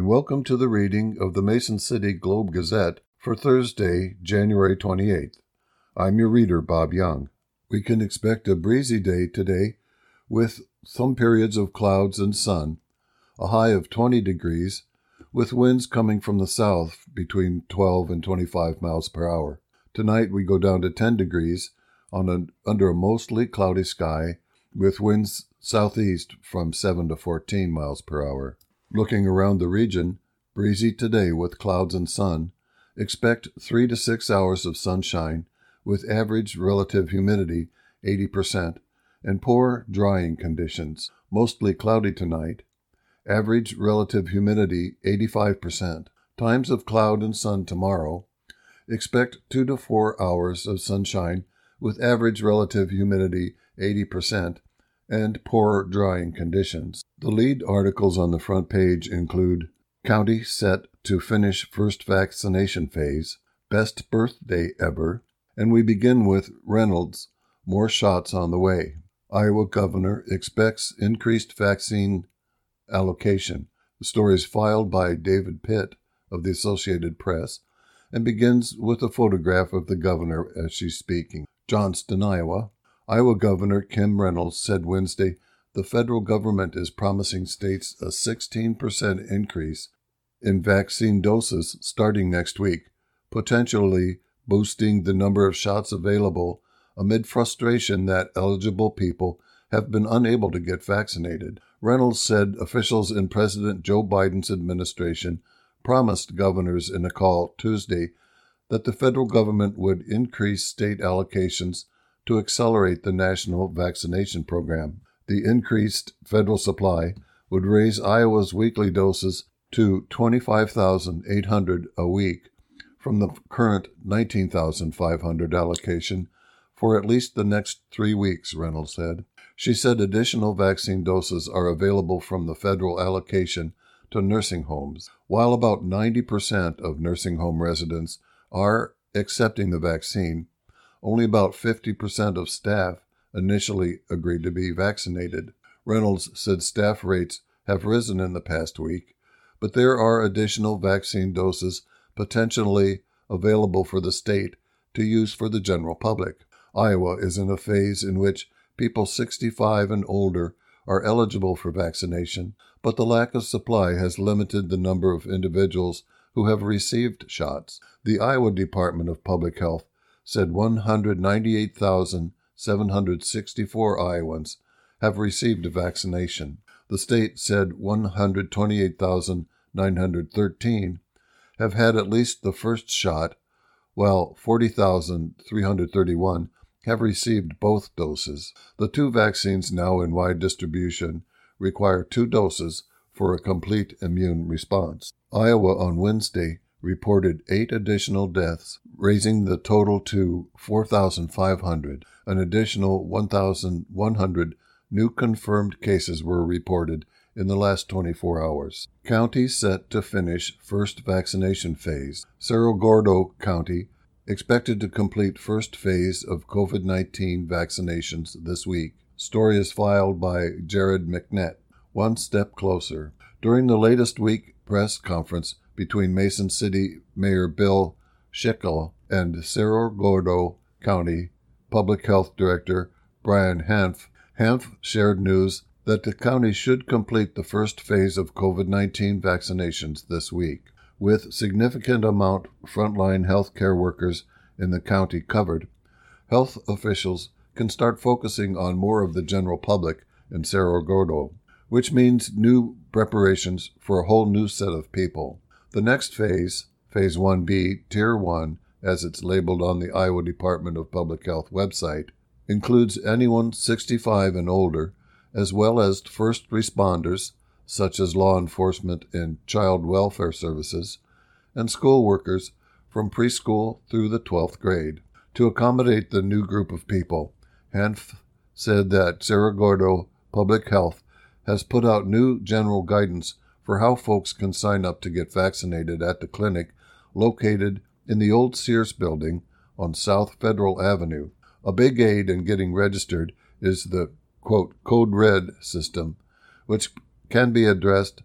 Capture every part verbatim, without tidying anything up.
welcome to the reading of the Mason City Globe Gazette for Thursday, January twenty-eighth. I'm your reader, Bob Young. We can expect a breezy day today with some periods of clouds and sun, a high of twenty degrees, with winds coming from the south between twelve and twenty-five miles per hour. Tonight we go down to ten degrees on a, under a mostly cloudy sky with winds southeast from seven to fourteen miles per hour. Looking around the region, breezy today with clouds and sun. Expect three to six hours of sunshine with average relative humidity eighty percent and poor drying conditions. Mostly cloudy tonight. Average relative humidity eighty-five percent. Times of cloud and sun tomorrow. Expect two to four hours of sunshine with average relative humidity eighty percent and poor drying conditions. The lead articles on the front page include County Set to Finish First Vaccination Phase, Best Birthday Ever, and we begin with Reynolds, More Shots on the Way. Iowa Governor Expects Increased Vaccine Allocation. The story is filed by David Pitt of the Associated Press and begins with a photograph of the governor as she's speaking. Johnston, Iowa. Iowa Governor Kim Reynolds said Wednesday the federal government is promising states a sixteen percent increase in vaccine doses starting next week, potentially boosting the number of shots available amid frustration that eligible people have been unable to get vaccinated. Reynolds said officials in President Joe Biden's administration promised governors in a call Tuesday that the federal government would increase state allocations to accelerate the national vaccination program. The increased federal supply would raise Iowa's weekly doses to twenty-five thousand eight hundred a week from the current nineteen thousand five hundred allocation for at least the next three weeks, Reynolds said. She said additional vaccine doses are available from the federal allocation to nursing homes. While about ninety percent of nursing home residents are accepting the vaccine, only about fifty percent of staff initially agreed to be vaccinated. Reynolds said staff rates have risen in the past week, but there are additional vaccine doses potentially available for the state to use for the general public. Iowa is in a phase in which people sixty-five and older are eligible for vaccination, but the lack of supply has limited the number of individuals who have received shots. The Iowa Department of Public Health said one hundred ninety-eight thousand seven hundred sixty-four Iowans have received a vaccination. The state said one hundred twenty-eight thousand nine hundred thirteen have had at least the first shot, while forty thousand three hundred thirty-one have received both doses. The two vaccines now in wide distribution require two doses for a complete immune response. Iowa on Wednesday reported eight additional deaths, raising the total to four thousand five hundred. An additional one thousand one hundred new confirmed cases were reported in the last twenty-four hours. County set to finish first vaccination phase. Cerro Gordo County expected to complete first phase of COVID nineteen vaccinations this week. Story is filed by Jared McNett. One step closer. During the latest week press conference between Mason City Mayor Bill Schickel and Cerro Gordo County Public Health Director Brian Hanf, Hanf shared news that the county should complete the first phase of COVID nineteen vaccinations this week. With significant amount of frontline health care workers in the county covered, health officials can start focusing on more of the general public in Cerro Gordo, which means new preparations for a whole new set of people. The next phase, Phase one B, Tier one, as it's labeled on the Iowa Department of Public Health website, includes anyone sixty-five and older, as well as first responders, such as law enforcement and child welfare services, and school workers from preschool through the twelfth grade. To accommodate the new group of people, Hanf said that Cerro Gordo Public Health has put out new general guidance for how folks can sign up to get vaccinated at the clinic located in the old Sears building on South Federal Avenue. A big aid in getting registered is the, quote, Code Red system, which can be addressed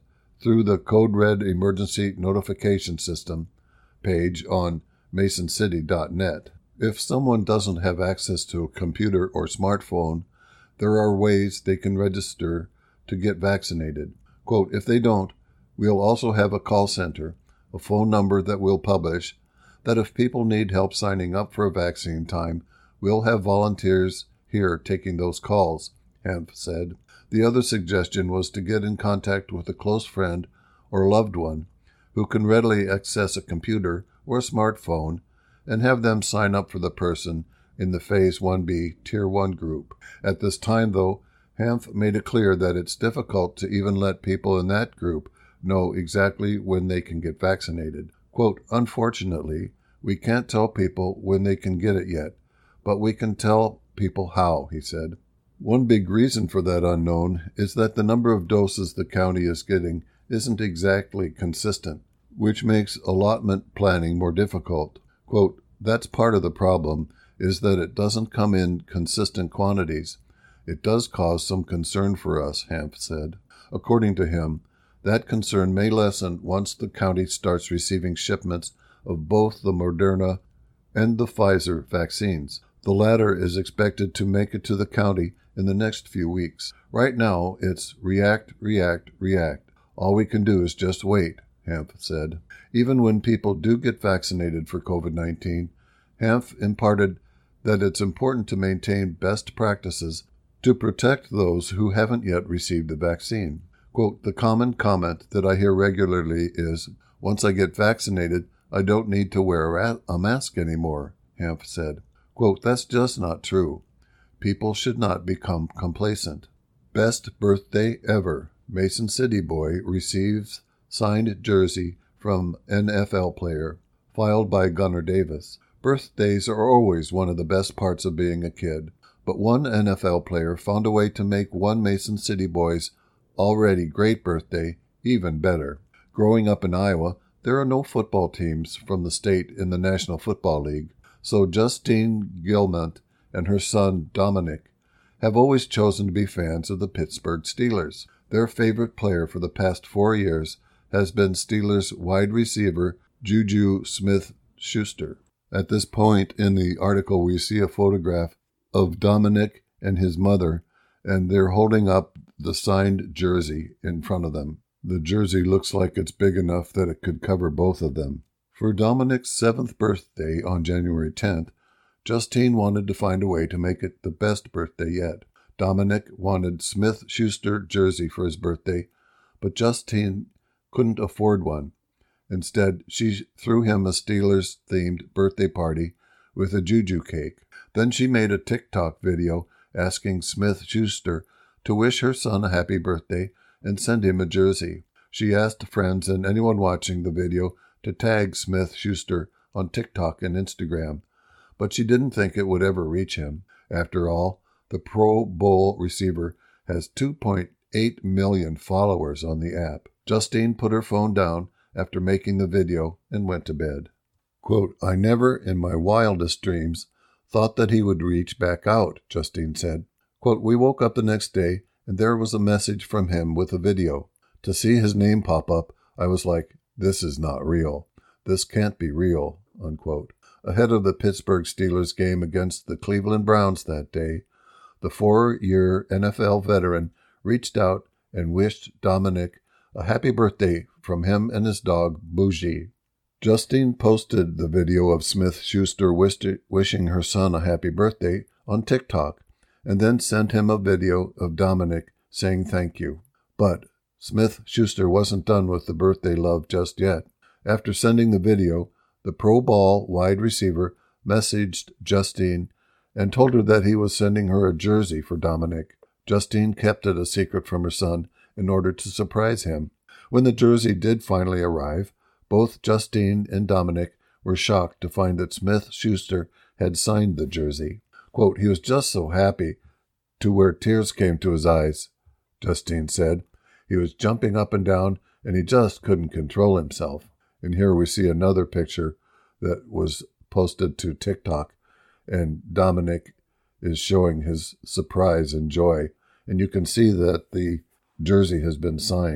through the Code Red Emergency Notification System page on mason city dot net. If someone doesn't have access to a computer or smartphone, there are ways they can register to get vaccinated. Quote, if they don't, we'll also have a call center, a phone number that we'll publish, that if people need help signing up for a vaccine time, we'll have volunteers here taking those calls, Hemp said. The other suggestion was to get in contact with a close friend or loved one who can readily access a computer or a smartphone and have them sign up for the person in the Phase one B Tier one group. At this time, though, Hemp made it clear that it's difficult to even let people in that group know exactly when they can get vaccinated. Quote, unfortunately, we can't tell people when they can get it yet, but we can tell people how, he said. One big reason for that unknown is that the number of doses the county is getting isn't exactly consistent, which makes allotment planning more difficult. Quote, that's part of the problem, is that it doesn't come in consistent quantities. It does cause some concern for us, Hemp said. According to him, that concern may lessen once the county starts receiving shipments of both the Moderna and the Pfizer vaccines. The latter is expected to make it to the county in the next few weeks. Right now, it's react, react, react. All we can do is just wait, Hemp said. Even when people do get vaccinated for COVID nineteen, Hemp imparted that it's important to maintain best practices to protect those who haven't yet received the vaccine. Quote, the common comment that I hear regularly is, once I get vaccinated, I don't need to wear a mask anymore, Hemp said. Quote, that's just not true. People should not become complacent. Best birthday ever. Mason City boy receives signed jersey from N F L player, filed by Gunnar Davis. Birthdays are always one of the best parts of being a kid, but one N F L player found a way to make one Mason City boy's already great birthday even better. Growing up in Iowa, there are no football teams from the state in the National Football League, so Justine Gilmont and her son Dominic have always chosen to be fans of the Pittsburgh Steelers. Their favorite player for the past four years has been Steelers wide receiver Juju Smith-Schuster. At this point in the article, we see a photograph of Dominic and his mother, and they're holding up the signed jersey in front of them. The jersey looks like it's big enough that it could cover both of them. For Dominic's seventh birthday on January tenth, Justine wanted to find a way to make it the best birthday yet. Dominic wanted Smith-Schuster jersey for his birthday, but Justine couldn't afford one. Instead, she threw him a Steelers-themed birthday party with a Juju cake. Then she made a TikTok video asking Smith-Schuster to wish her son a happy birthday and send him a jersey. She asked friends and anyone watching the video to tag Smith-Schuster on TikTok and Instagram, but she didn't think it would ever reach him. After all, the Pro Bowl receiver has two point eight million followers on the app. Justine put her phone down after making the video and went to bed. Quote, I never in my wildest dreams thought that he would reach back out, Justine said. Quote, we woke up the next day and there was a message from him with a video. To see his name pop up, I was like, this is not real. This can't be real, unquote. Ahead of the Pittsburgh Steelers game against the Cleveland Browns that day, the four-year N F L veteran reached out and wished Dominic a happy birthday from him and his dog, Bougie. Justine posted the video of Smith-Schuster wishing her son a happy birthday on TikTok and then sent him a video of Dominic saying thank you. But Smith-Schuster wasn't done with the birthday love just yet. After sending the video, the Pro Bowl wide receiver messaged Justine and told her that he was sending her a jersey for Dominic. Justine kept it a secret from her son in order to surprise him. When the jersey did finally arrive, both Justine and Dominic were shocked to find that Smith-Schuster had signed the jersey. Quote, he was just so happy to where tears came to his eyes, Justine said. He was jumping up and down, and he just couldn't control himself. And here we see another picture that was posted to TikTok, and Dominic is showing his surprise and joy. And you can see that the jersey has been signed.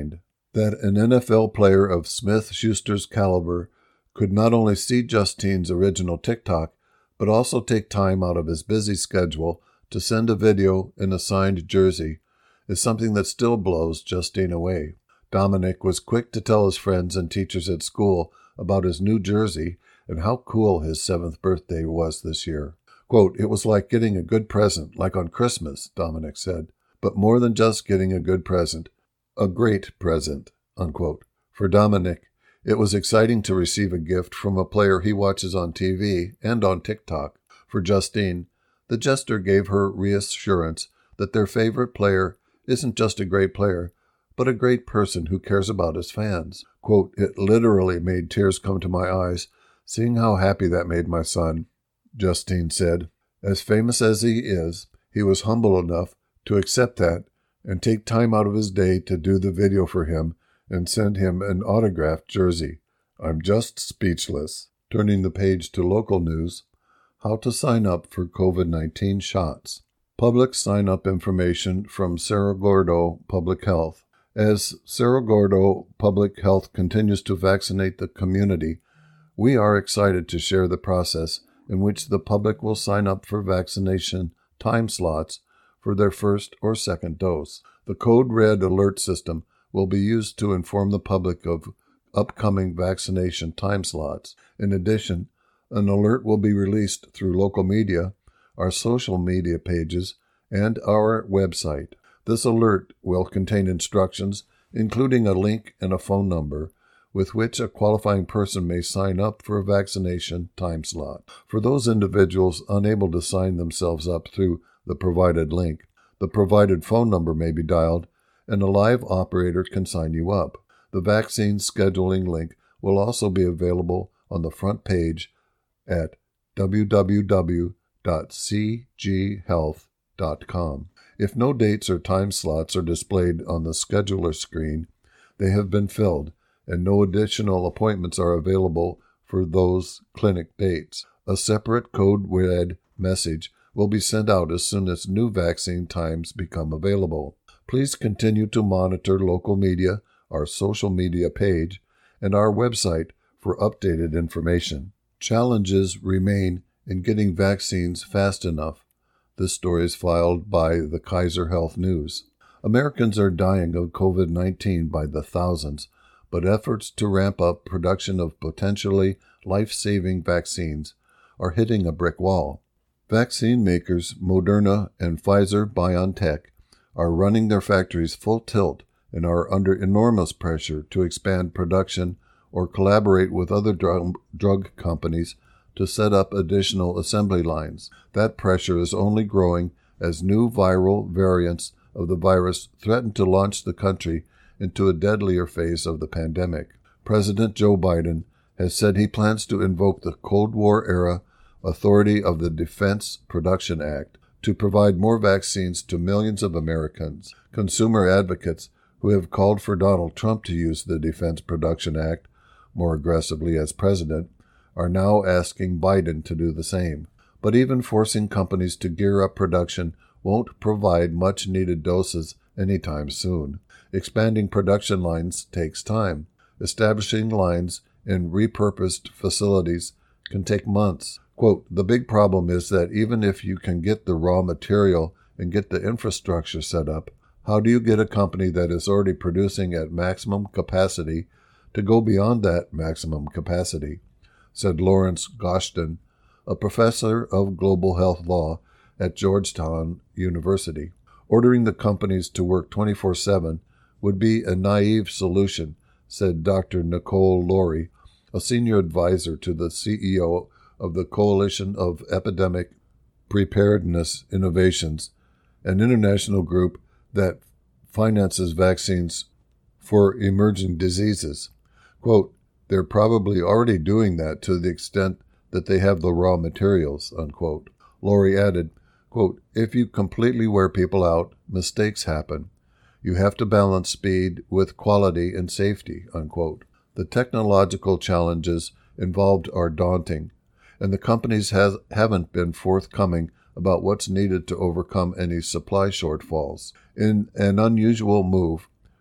that an N F L player of Smith-Schuster's caliber could not only see Justine's original TikTok, but also take time out of his busy schedule to send a video in a signed jersey is something that still blows Justine away. Dominic was quick to tell his friends and teachers at school about his new jersey and how cool his seventh birthday was this year. Quote, "It was like getting a good present, like on Christmas," Dominic said. But more than just getting a good present, a great present, unquote. For Dominic, it was exciting to receive a gift from a player he watches on T V and on TikTok. For Justine, the jester gave her reassurance that their favorite player isn't just a great player, but a great person who cares about his fans. Quote, "It literally made tears come to my eyes, seeing how happy that made my son," Justine said. As famous as he is, he was humble enough to accept that and take time out of his day to do the video for him and send him an autographed jersey. "I'm just speechless." Turning the page to local news, how to sign up for COVID nineteen shots. Public sign-up information from Cerro Gordo Public Health. As Cerro Gordo Public Health continues to vaccinate the community, we are excited to share the process in which the public will sign up for vaccination time slots for their first or second dose. The Code Red alert system will be used to inform the public of upcoming vaccination time slots. In addition, an alert will be released through local media, our social media pages, and our website. This alert will contain instructions, including a link and a phone number, with which a qualifying person may sign up for a vaccination time slot. For those individuals unable to sign themselves up through the provided link, the provided phone number may be dialed, and a live operator can sign you up. The vaccine scheduling link will also be available on the front page at w w w dot c g health dot com. If no dates or time slots are displayed on the scheduler screen, they have been filled, and no additional appointments are available for those clinic dates. A separate Code Red message will be sent out as soon as new vaccine times become available. Please continue to monitor local media, our social media page, and our website for updated information. Challenges remain in getting vaccines fast enough. This story is filed by the Kaiser Health News. Americans are dying of COVID nineteen by the thousands, but efforts to ramp up production of potentially life-saving vaccines are hitting a brick wall. Vaccine makers Moderna and Pfizer-BioNTech are running their factories full tilt and are under enormous pressure to expand production or collaborate with other drug, drug companies to set up additional assembly lines. That pressure is only growing as new viral variants of the virus threaten to launch the country into a deadlier phase of the pandemic. President Joe Biden has said he plans to invoke the Cold War-era authority of the Defense Production Act to provide more vaccines to millions of Americans. Consumer advocates who have called for Donald Trump to use the Defense Production Act more aggressively as president are now asking Biden to do the same. But even forcing companies to gear up production won't provide much-needed doses anytime soon. Expanding production lines takes time. Establishing lines in repurposed facilities can take months. Quote, "The big problem is that even if you can get the raw material and get the infrastructure set up, how do you get a company that is already producing at maximum capacity to go beyond that maximum capacity?" said Lawrence Goshton, a professor of global health law at Georgetown University. Ordering the companies to work twenty-four seven would be a naive solution, said Doctor Nicole Laurie, a senior advisor to the C E O of the Coalition of Epidemic Preparedness Innovations, an international group that finances vaccines for emerging diseases. Quote, "They're probably already doing that to the extent that they have the raw materials," unquote. Laurie added, quote, "If you completely wear people out, mistakes happen. You have to balance speed with quality and safety," unquote. The technological challenges involved are daunting, and the companies has, haven't been forthcoming about what's needed to overcome any supply shortfalls. In an unusual move,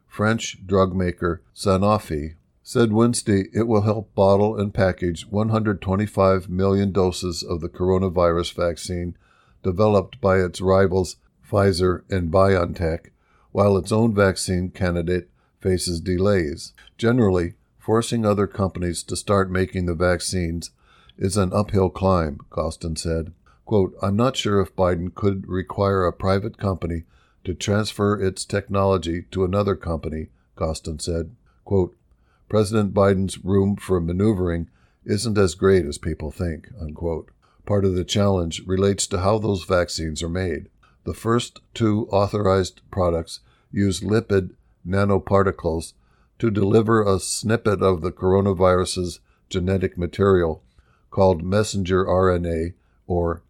French drug maker Sanofi said Wednesday it will help bottle and package one hundred twenty-five million doses of the coronavirus vaccine developed by its rivals Pfizer and BioNTech, while its own vaccine candidate faces delays. Generally, forcing other companies to start making the vaccines is an uphill climb, Costin said. Quote, I'm not sure if Biden could require a private company to transfer its technology to another company, Costin said. Quote, President Biden's room for maneuvering isn't as great as people think, unquote. Part of the challenge relates to how those vaccines are made. The first two authorized products use lipid nanoparticles to deliver a snippet of the coronavirus's genetic material called messenger R N A, or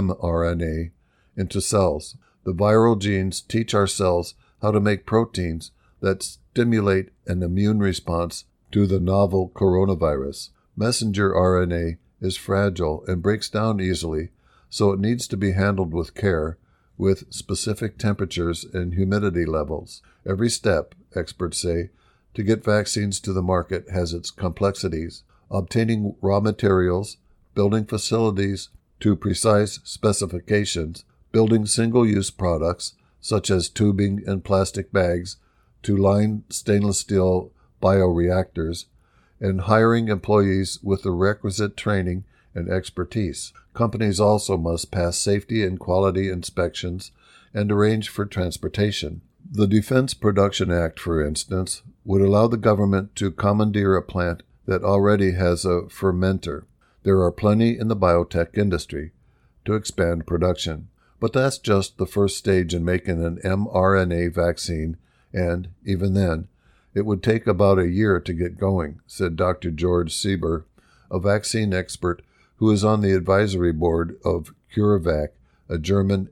mRNA, into cells. The viral genes teach our cells how to make proteins that stimulate an immune response to the novel coronavirus. Messenger R N A is fragile and breaks down easily, so it needs to be handled with care, with specific temperatures and humidity levels. Every step, experts say, to get vaccines to the market has its complexities. Obtaining raw materials, building facilities to precise specifications, building single-use products, such as tubing and plastic bags, to line stainless steel bioreactors, and hiring employees with the requisite training and expertise. Companies also must pass safety and quality inspections and arrange for transportation. The Defense Production Act, for instance, would allow the government to commandeer a plant that already has a fermenter. There are plenty in the biotech industry to expand production. But that's just the first stage in making an mRNA vaccine, and, even then, it would take about a year to get going, said Doctor George Sieber, a vaccine expert who is on the advisory board of CureVac, a German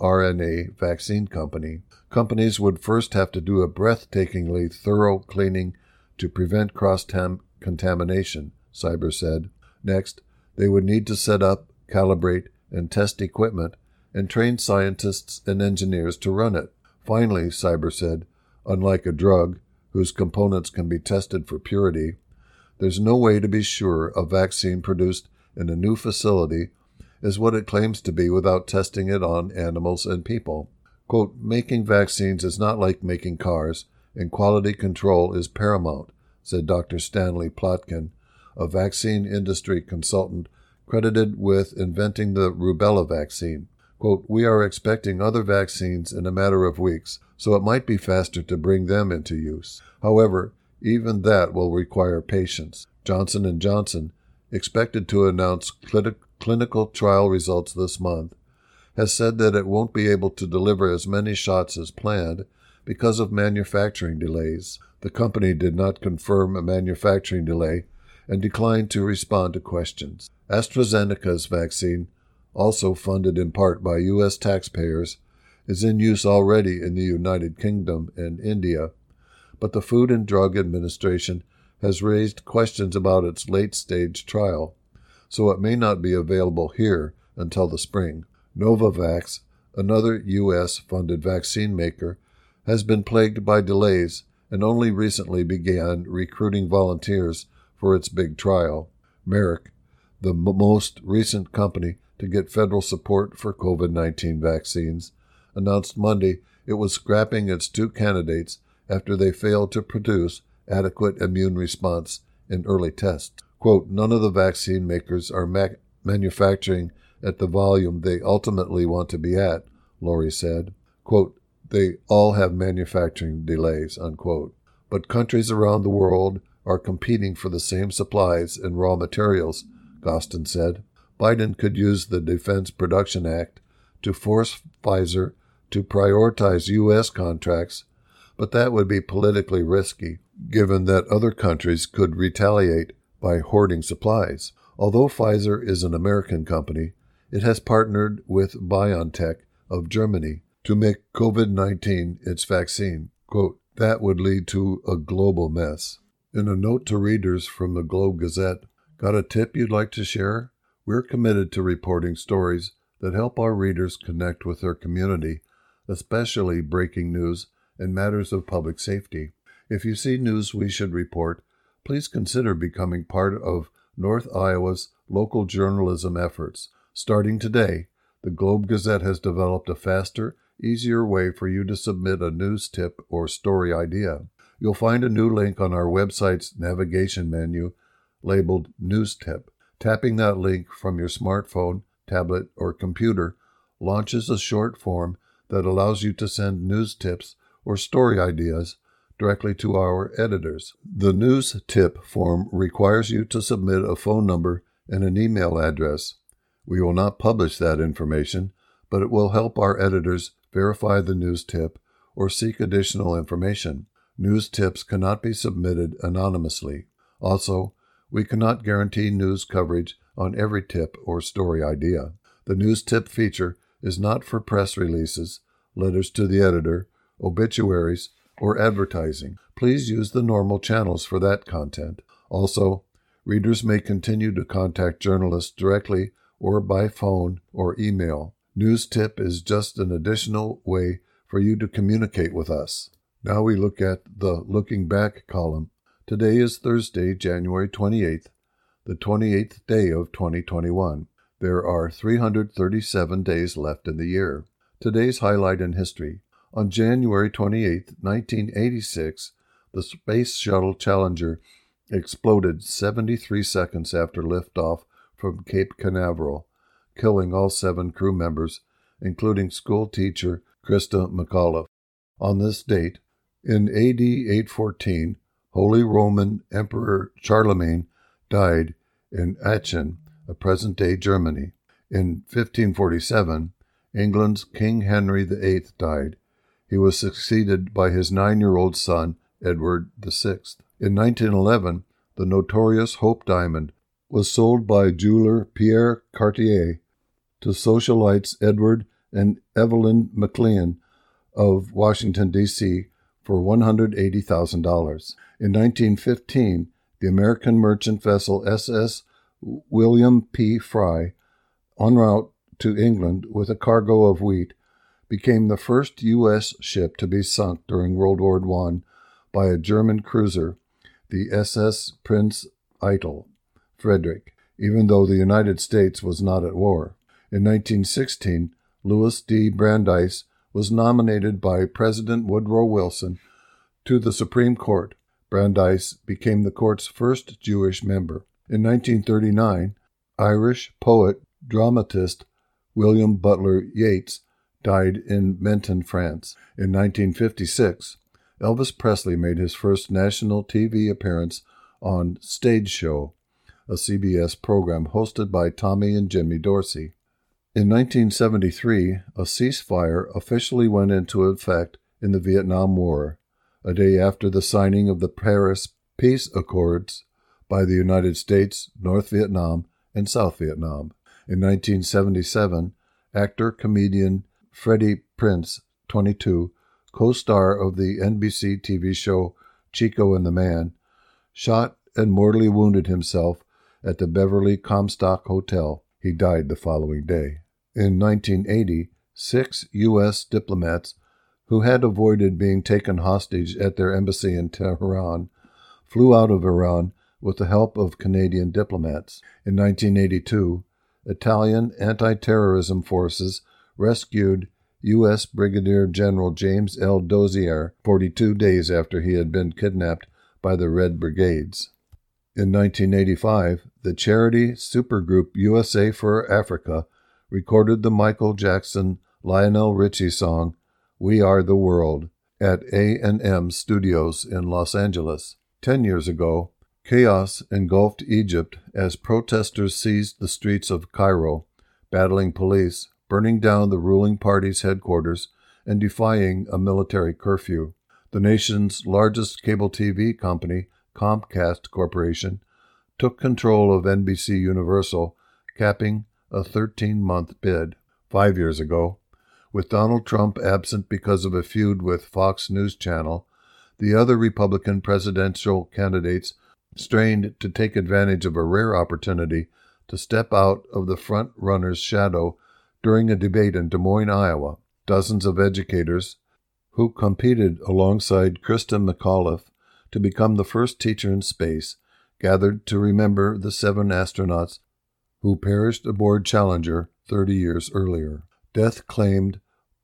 mRNA vaccine company. Companies would first have to do a breathtakingly thorough cleaning to prevent cross-contamination, Sieber said. Next, they would need to set up, calibrate, and test equipment, and train scientists and engineers to run it. Finally, Sieber said, unlike a drug, whose components can be tested for purity, there's no way to be sure a vaccine produced in a new facility is what it claims to be without testing it on animals and people. Quote, making vaccines is not like making cars, and quality control is paramount, said Doctor Stanley Plotkin, a vaccine industry consultant credited with inventing the rubella vaccine. Quote, we are expecting other vaccines in a matter of weeks, so it might be faster to bring them into use. However, even that will require patience. Johnson and Johnson, expected to announce cl- clinical trial results this month, has said that it won't be able to deliver as many shots as planned because of manufacturing delays. The company did not confirm a manufacturing delay and declined to respond to questions. AstraZeneca's vaccine, also funded in part by U S taxpayers, is in use already in the United Kingdom and India, but the Food and Drug Administration has raised questions about its late-stage trial, so it may not be available here until the spring. Novavax, another U S-funded vaccine maker, has been plagued by delays and only recently began recruiting volunteers for its big trial. Merck, the m- most recent company to get federal support for COVID nineteen vaccines, announced Monday it was scrapping its two candidates after they failed to produce adequate immune response in early tests. Quote, none of the vaccine makers are ma- manufacturing at the volume they ultimately want to be at, Lori said. Quote, they all have manufacturing delays, unquote. But countries around the world are competing for the same supplies and raw materials, Gostin said. Biden could use the Defense Production Act to force Pfizer to prioritize U S contracts, but that would be politically risky, given that other countries could retaliate by hoarding supplies. Although Pfizer is an American company, it has partnered with BioNTech of Germany to make COVID nineteen its vaccine. Quote, that would lead to a global mess. In a note to readers from the Globe Gazette, got a tip you'd like to share? We're committed to reporting stories that help our readers connect with their community, especially breaking news and matters of public safety. If you see news we should report, please consider becoming part of North Iowa's local journalism efforts. Starting today, the Globe Gazette has developed a faster, easier way for you to submit a news tip or story idea. You'll find a new link on our website's navigation menu labeled News Tip. Tapping that link from your smartphone, tablet, or computer launches a short form that allows you to send news tips or story ideas directly to our editors. The news tip form requires you to submit a phone number and an email address. We will not publish that information, but it will help our editors verify the news tip or seek additional information. News tips cannot be submitted anonymously. Also, we cannot guarantee news coverage on every tip or story idea. The news tip feature is not for press releases, letters to the editor, obituaries, or advertising. Please use the normal channels for that content. Also, readers may continue to contact journalists directly or by phone or email. News tip is just an additional way for you to communicate with us. Now we look at the Looking Back column. Today is Thursday, January twenty-eighth, the twenty-eighth day of twenty twenty-one. There are three hundred thirty-seven days left in the year. Today's highlight in history. On January twenty-eighth, nineteen eighty-six, the Space Shuttle Challenger exploded seventy-three seconds after liftoff from Cape Canaveral, killing all seven crew members, including school teacher Christa McAuliffe. On this date, in A D eight fourteen, Holy Roman Emperor Charlemagne died in Aachen, a present-day Germany. In fifteen forty-seven, England's King Henry the Eighth died. He was succeeded by his nine-year-old son, Edward the Sixth. In nineteen eleven, the notorious Hope Diamond was sold by jeweler Pierre Cartier to socialites Edward and Evelyn McLean of Washington, D C for one hundred eighty thousand dollars. In nineteen fifteen, the American merchant vessel S S William P. Fry, en route to England with a cargo of wheat, became the first U S ship to be sunk during World War One by a German cruiser, the S S Prince Eitel Frederick, even though the United States was not at war. In nineteen sixteen, Louis D. Brandeis was nominated by President Woodrow Wilson to the Supreme Court. Brandeis became the court's first Jewish member. In nineteen thirty-nine, Irish poet, dramatist William Butler Yeats died in Menton, France. In nineteen fifty-six, Elvis Presley made his first national T V appearance on Stage Show, a C B S program hosted by Tommy and Jimmy Dorsey. In nineteen seventy-three, a ceasefire officially went into effect in the Vietnam War, a day after the signing of the Paris Peace Accords by the United States, North Vietnam, and South Vietnam. In nineteen seventy-seven, actor-comedian Freddie Prinze, twenty-two, co-star of the N B C T V show Chico and the Man, shot and mortally wounded himself at the Beverly Comstock Hotel. He died the following day. In nineteen eighty, six U S diplomats who had avoided being taken hostage at their embassy in Tehran flew out of Iran with the help of Canadian diplomats. In nineteen eighty-two, Italian anti-terrorism forces rescued U S Brigadier General James L. Dozier forty-two days after he had been kidnapped by the Red Brigades. In nineteen eighty-five, the charity supergroup U S A for Africa recorded the Michael Jackson Lionel Richie song We Are the World at A and M Studios in Los Angeles. Ten years ago, chaos engulfed Egypt as protesters seized the streets of Cairo, battling police, burning down the ruling party's headquarters, and defying a military curfew. The nation's largest cable T V company, Comcast Corporation, took control of N B C Universal, capping a thirteen-month bid. Five years ago, with Donald Trump absent because of a feud with Fox News Channel, the other Republican presidential candidates strained to take advantage of a rare opportunity to step out of the front-runner's shadow during a debate in Des Moines, Iowa. Dozens of educators who competed alongside Christa McAuliffe to become the first teacher in space, gathered to remember the seven astronauts who perished aboard Challenger thirty years earlier. Death claimed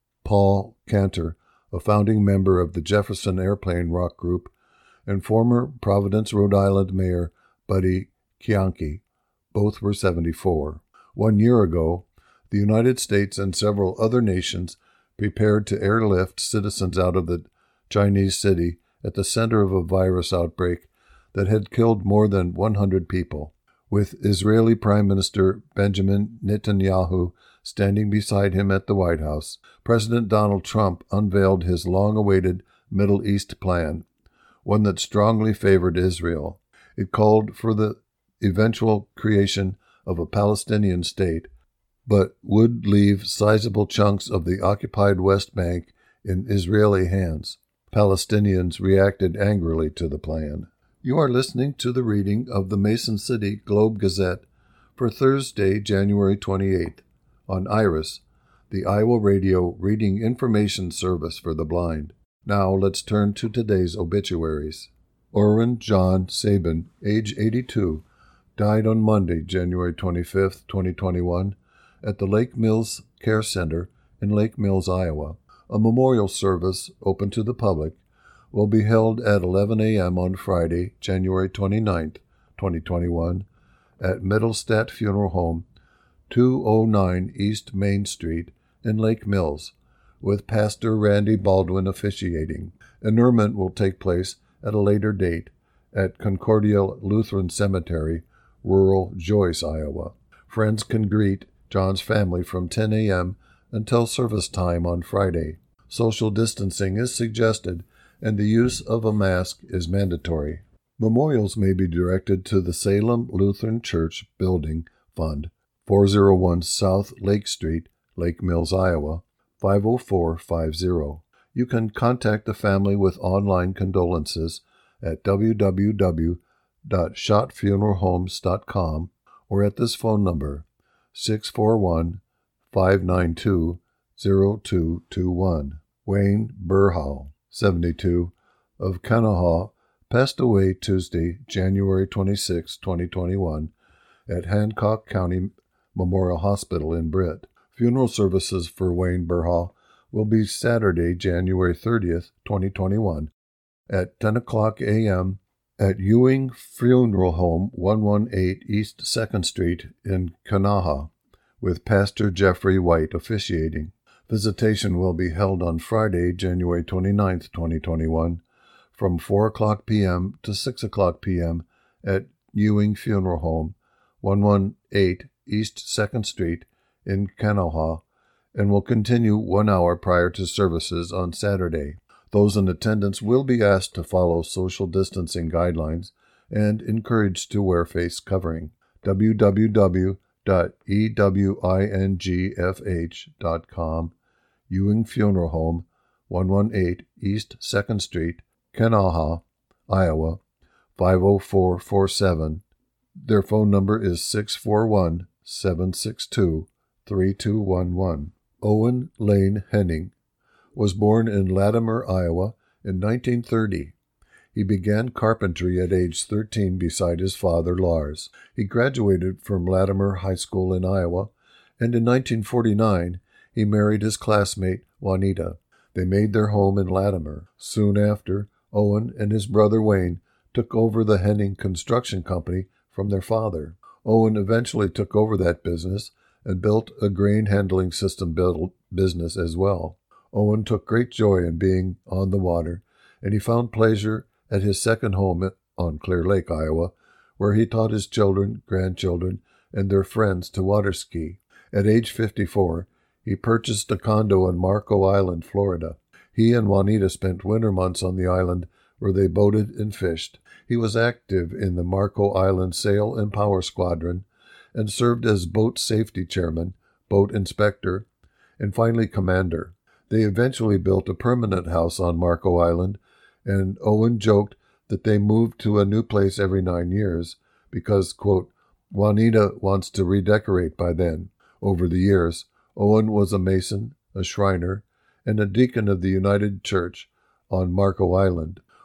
Paul Cantor, a founding member of the Jefferson Airplane rock group, and former Providence, Rhode Island Mayor Buddy Cianci. Both were seventy-four. One year ago, the United States and several other nations prepared to airlift citizens out of the Chinese city at the center of a virus outbreak that had killed more than one hundred people. With Israeli Prime Minister Benjamin Netanyahu standing beside him at the White House, President Donald Trump unveiled his long-awaited Middle East plan, one that strongly favored Israel. It called for the eventual creation of a Palestinian state, but would leave sizable chunks of the occupied West Bank in Israeli hands. Palestinians reacted angrily to the plan. You are listening to the reading of the Mason City Globe-Gazette for Thursday, January twenty-eighth, on IRIS, the Iowa Radio Reading Information Service for the Blind. Now let's turn to today's obituaries. Orrin John Sabin, age eighty-two, died on Monday, January twenty-fifth, twenty twenty-one, at the Lake Mills Care Center in Lake Mills, Iowa. A memorial service, open to the public, will be held at eleven a.m. on Friday, January twenty-ninth, twenty twenty-one, at Middlestadt Funeral Home, two oh nine East Main Street in Lake Mills, with Pastor Randy Baldwin officiating. Interment will take place at a later date at Concordia Lutheran Cemetery, rural Joyce, Iowa. Friends can greet John's family from ten a.m. until service time on Friday. Social distancing is suggested, and the use of a mask is mandatory. Memorials may be directed to the Salem Lutheran Church Building Fund, four oh one South Lake Street, Lake Mills, Iowa, five oh four five oh. You can contact the family with online condolences at w w w dot shot funeral homes dot com or at this phone number, six four one, five nine two, zero two two one. Wayne Burhall, seventy-two, of Kanahaw, passed away Tuesday, January twenty-sixth, twenty twenty-one, at Hancock County Memorial Hospital in Britt. Funeral services for Wayne Burhall will be Saturday, January thirtieth, twenty twenty-one, at ten o'clock a.m. at Ewing Funeral Home, one eighteen East second Street in Kanahaw, with Pastor Jeffrey White officiating. Visitation will be held on Friday, January twenty-ninth, twenty twenty-one, from four o'clock p.m. to six o'clock p.m. at Ewing Funeral Home, one eighteen East second Street in Kanahaw, and will continue one hour prior to services on Saturday. Those in attendance will be asked to follow social distancing guidelines and encouraged to wear face covering. w w w dot e w i n g f h dot com, Ewing Funeral Home, one eighteen East second Street, Kanahaw, Iowa, five oh four four seven. Their phone number is six four one, seven six two, three two one one. Owen Lane Henning was born in Latimer, Iowa, in nineteen thirty. He began carpentry at age thirteen beside his father, Lars. He graduated from Latimer High School in Iowa, and in nineteen forty-nine he married his classmate, Juanita. They made their home in Latimer. Soon after, Owen and his brother Wayne took over the Henning Construction Company from their father. Owen eventually took over that business and built a grain handling system build business as well. Owen took great joy in being on the water, and he found pleasure at his second home on Clear Lake, Iowa, where he taught his children, grandchildren, and their friends to water ski. At age fifty-four, he purchased a condo in Marco Island, Florida. He and Juanita spent winter months on the island where they boated and fished. He was active in the Marco Island Sail and Power Squadron and served as boat safety chairman, boat inspector, and finally commander. They eventually built a permanent house on Marco Island, and Owen joked that they moved to a new place every nine years because, quote, Juanita wants to redecorate by then. Over the years, Owen was a Mason, a Shriner, and a deacon of the United Church on Marco Island.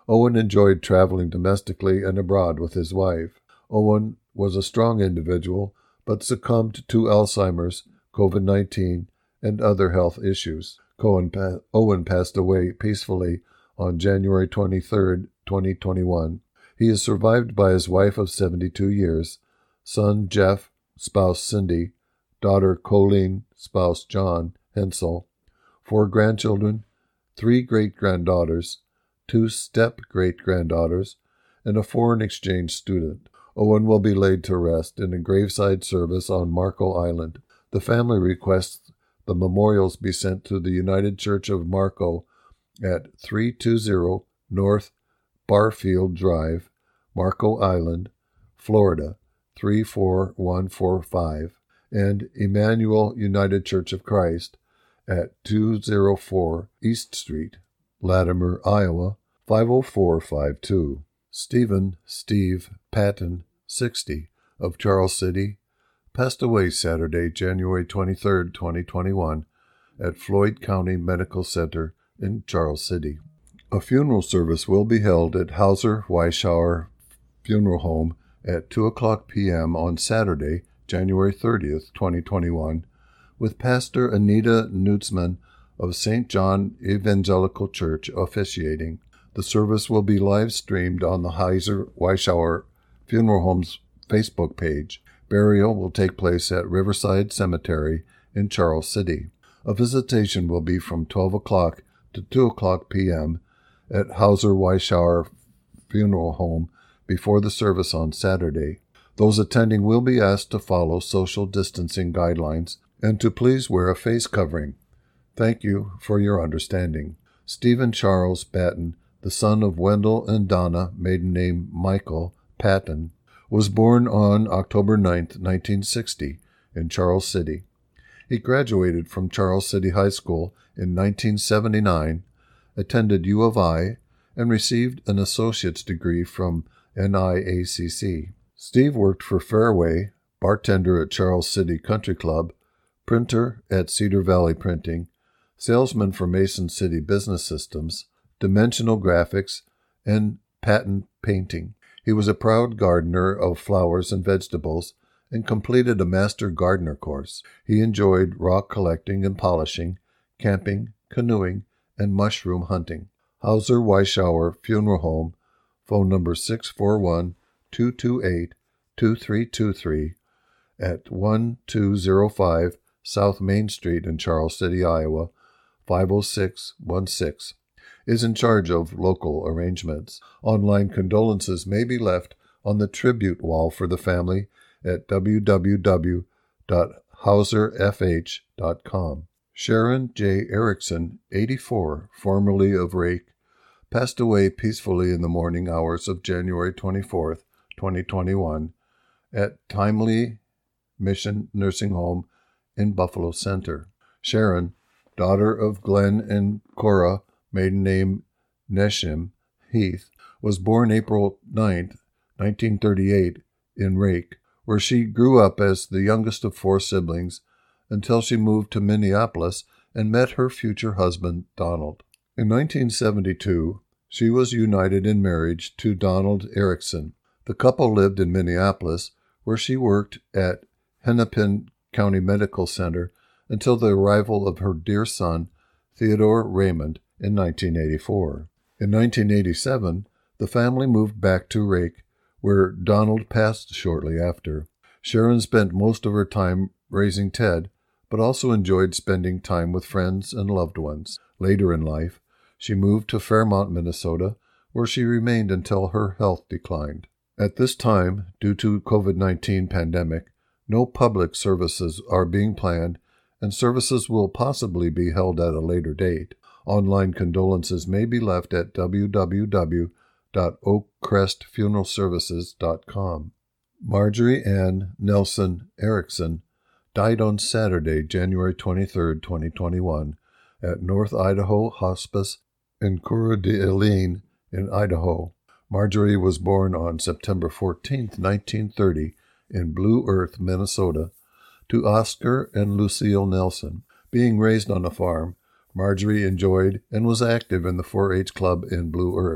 Owen enjoyed traveling domestically and abroad with his wife. Owen was a strong individual, but succumbed to Alzheimer's, COVID nineteen, and other health issues. Cohen pa- Owen passed away peacefully on January twenty-third, twenty twenty-one. He is survived by his wife of seventy-two years, son Jeff, spouse Cindy, daughter Colleen, spouse John Hensel, four grandchildren, three great-granddaughters, two step-great-granddaughters, and a foreign exchange student. Owen will be laid to rest in a graveside service on Marco Island. The family requests the memorials be sent to the United Church of Marco at three twenty North Barfield Drive, Marco Island, Florida, three four one four five, and Emmanuel United Church of Christ at two oh four East Street, Latimer, Iowa, five oh four five two. Stephen Steve Patton, sixty, of Charles City, passed away Saturday, January twenty-third, twenty twenty-one, at Floyd County Medical Center in Charles City. A funeral service will be held at Hauser Weishauer Funeral Home at two o'clock p.m. on Saturday, January thirtieth, twenty twenty-one, with Pastor Anita Nutzman of Saint John Evangelical Church officiating. The service will be live-streamed on the Hauser Weishauer Funeral Home's Facebook page. Burial will take place at Riverside Cemetery in Charles City. A visitation will be from twelve o'clock to two o'clock p.m. at Hauser Weishauer Funeral Home before the service on Saturday. Those attending will be asked to follow social distancing guidelines and to please wear a face covering. Thank you for your understanding. Stephen Charles Patton, the son of Wendell and Donna, maiden name Michael Patton, was born on October ninth, nineteen sixty, in Charles City. He graduated from Charles City High School in nineteen seventy-nine, attended U of I, and received an associate's degree from N I A C C. Steve worked for Fairway, bartender at Charles City Country Club, printer at Cedar Valley Printing, salesman for Mason City Business Systems, Dimensional Graphics, and Patent Painting. He was a proud gardener of flowers and vegetables and completed a master gardener course. He enjoyed rock collecting and polishing, camping, canoeing, and mushroom hunting. Hauser Weishauer Funeral Home, phone number six four one, two two eight, two three two three, at one two zero five South Main Street in Charles City, Iowa, five oh six one six, is in charge of local arrangements. Online condolences may be left on the tribute wall for the family at w w w dot hauser f h dot com. Sharon J. Erickson, eighty-four, formerly of Rake, passed away peacefully in the morning hours of January twenty-fourth, twenty twenty-one, at Timely Mission Nursing Home in Buffalo Center. Sharon, daughter of Glenn and Cora, maiden name Neshim Heath, was born April ninth, nineteen thirty-eight, in Rake, where she grew up as the youngest of four siblings until she moved to Minneapolis and met her future husband, Donald. In nineteen seventy-two, she was united in marriage to Donald Erickson. The couple lived in Minneapolis, where she worked at Hennepin County Medical Center until the arrival of her dear son, Theodore Raymond, in nineteen eighty-four. In nineteen eighty-seven, the family moved back to Rake, where Donald passed shortly after. Sharon spent most of her time raising Ted, but also enjoyed spending time with friends and loved ones. Later in life, she moved to Fairmont, Minnesota, where she remained until her health declined. At this time, due to COVID nineteen pandemic, no public services are being planned, and services will possibly be held at a later date. Online condolences may be left at w w w dot oak crest funeral services dot com. Marjorie Ann Nelson Erickson died on Saturday, January twenty-third, twenty twenty-one, at North Idaho Hospice in Coeur d'Alene in Idaho. Marjorie was born on September fourteenth, nineteen thirty, in Blue Earth, Minnesota, to Oscar and Lucille Nelson. Being raised on a farm, Marjorie enjoyed and was active in the four H club in Blue Earth.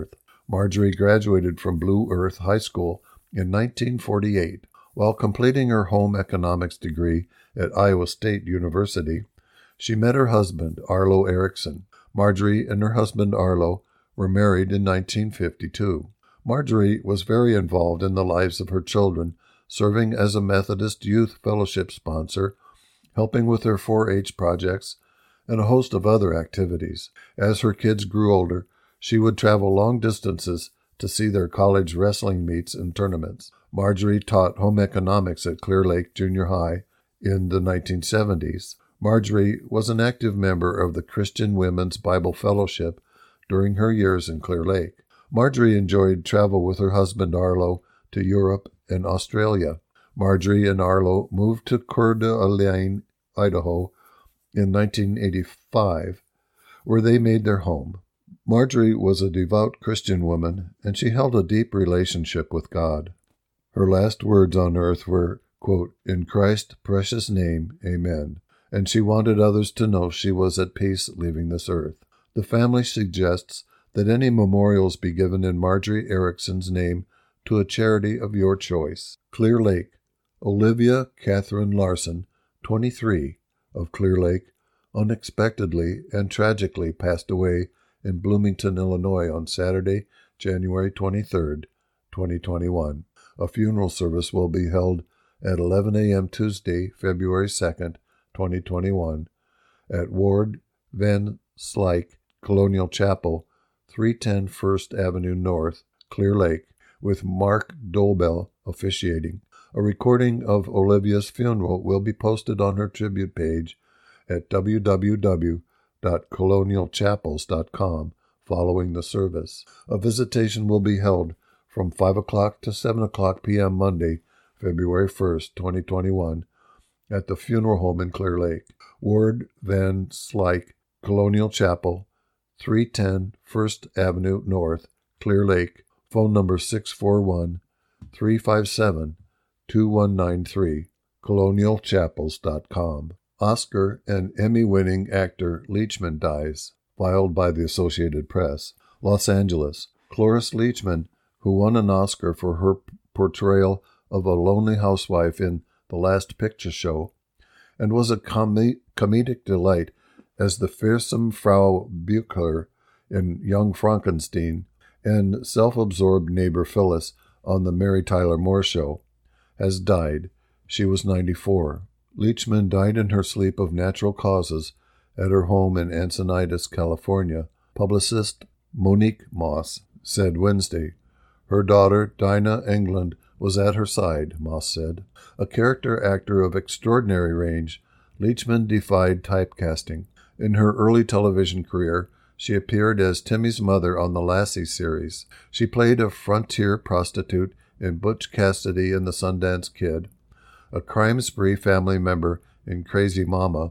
Marjorie graduated from Blue Earth High School in nineteen forty-eight. While completing her home economics degree at Iowa State University, she met her husband, Arlo Erickson. Marjorie and her husband, Arlo, were married in nineteen fifty-two. Marjorie was very involved in the lives of her children, serving as a Methodist Youth Fellowship sponsor, helping with their four H projects, and a host of other activities. As her kids grew older, she would travel long distances to see their college wrestling meets and tournaments. Marjorie taught home economics at Clear Lake Junior High in the nineteen seventies. Marjorie was an active member of the Christian Women's Bible Fellowship during her years in Clear Lake. Marjorie enjoyed travel with her husband Arlo to Europe and Australia. Marjorie and Arlo moved to Coeur d'Alene, Idaho in nineteen eighty-five, where they made their home. Marjorie was a devout Christian woman, and she held a deep relationship with God. Her last words on earth were, quote, "In Christ's precious name, amen," and she wanted others to know she was at peace leaving this earth. The family suggests that any memorials be given in Marjorie Erickson's name to a charity of your choice. Clear Lake. Olivia Catherine Larson, twenty-three, of Clear Lake, unexpectedly and tragically passed away in Bloomington, Illinois on Saturday, January twenty-third, twenty twenty-one. A funeral service will be held at eleven a.m. Tuesday, February second, twenty twenty-one, at Ward Van Slyke Colonial Chapel, three ten First Avenue North, Clear Lake, with Mark Dolbell officiating. A recording of Olivia's funeral will be posted on her tribute page at w w w dot colonial chapels dot com following the service. A visitation will be held from five o'clock to seven o'clock p.m. Monday, February first, twenty twenty-one, at the funeral home in Clear Lake. Ward Van Slyke Colonial Chapel, three ten First Avenue North, Clear Lake. Phone number six four one, three five seven, two one nine three, colonial chapels dot com. Oscar and Emmy-winning actor Leachman dies. Filed by the Associated Press. Los Angeles. Cloris Leachman, who won an Oscar for her portrayal of a lonely housewife in The Last Picture Show, and was a com- comedic delight as the fearsome Frau Buchler in Young Frankenstein, and self-absorbed neighbor Phyllis on The Mary Tyler Moore Show, has died. She was ninety-four. Leachman died in her sleep of natural causes at her home in Encinitas, California. Publicist Monique Moss said Wednesday. Her daughter, Dinah England, was at her side, Moss said. A character actor of extraordinary range, Leachman defied typecasting. In her early television career, she appeared as Timmy's mother on the Lassie series. She played a frontier prostitute in Butch Cassidy and the Sundance Kid, a crime-spree family member in Crazy Mama,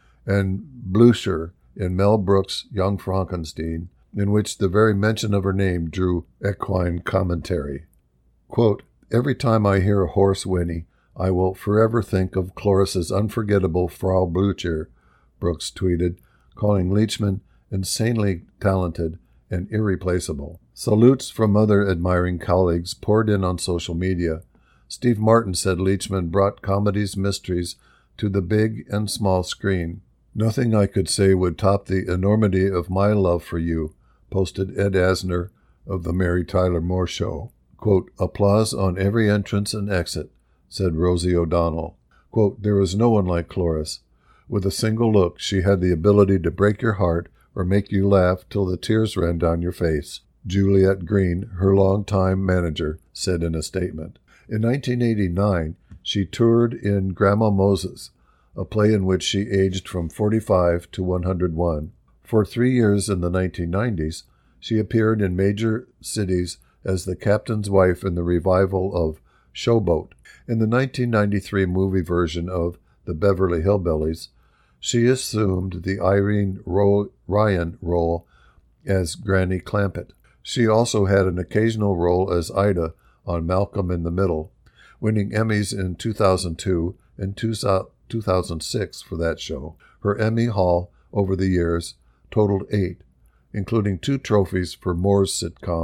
and Blucher in Mel Brooks' Young Frankenstein, in which the very mention of her name drew equine commentary. Quote, "Every time I hear a horse whinny, I will forever think of Cloris's unforgettable Frau Blucher," Brooks tweeted, calling Leachman insanely talented and irreplaceable. Salutes from other admiring colleagues poured in on social media. Steve Martin said Leachman brought comedy's mysteries to the big and small screen. "Nothing I could say would top the enormity of my love for you," posted Ed Asner of The Mary Tyler Moore Show. Quote, "Applause on every entrance and exit," said Rosie O'Donnell. Quote, "There is no one like Cloris. With a single look, she had the ability to break your heart or make you laugh till the tears ran down your face," Juliette Green, her longtime manager, said in a statement. In nineteen eighty-nine, she toured in Grandma Moses, a play in which she aged from forty-five to one hundred one. For three years in the nineteen nineties, she appeared in major cities as the captain's wife in the revival of Showboat. In the nineteen ninety-three movie version of The Beverly Hillbillies, she assumed the Irene Ro- Ryan role as Granny Clampett. She also had an occasional role as Ida on Malcolm in the Middle, winning Emmys in two thousand two and two thousand six for that show. Her Emmy haul over the years totaled eight, including two trophies for Moore's sitcom